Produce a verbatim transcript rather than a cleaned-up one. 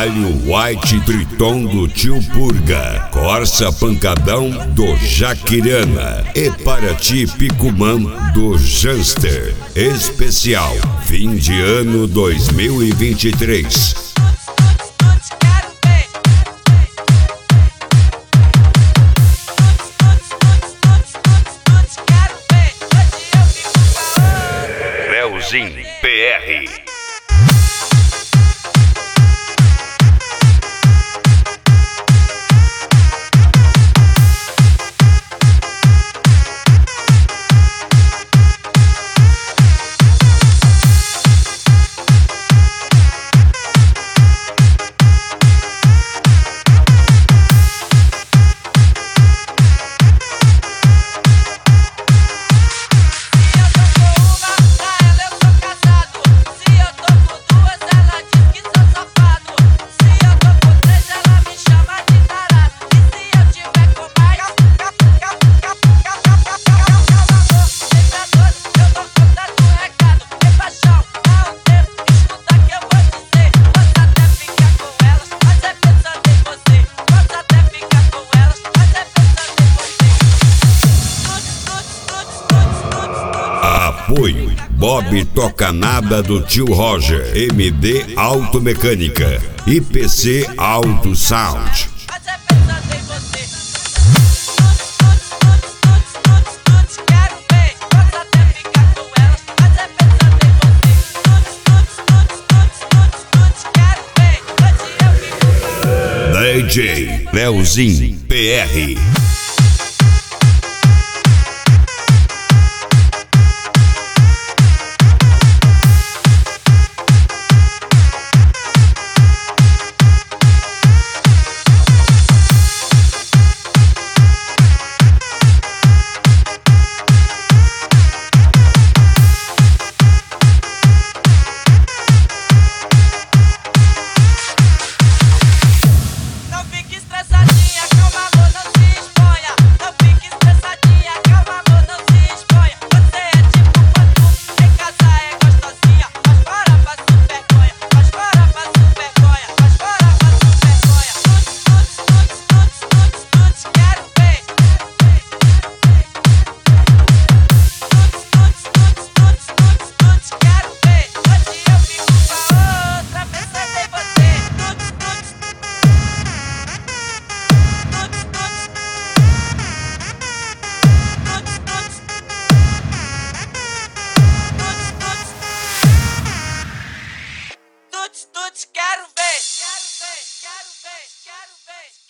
Baile White Triton do Tio Purga, Corsa Pancadão do Jaquirana e Paraty Picumã do Janster. Especial fim de ano dois mil e vinte e três. Leozinho P R. Apoio Bob Toca Nada do Tio Roger, M D Automecânica e P C Auto Sound. D J Leozinho P R. Tuts, tuts, quero ver.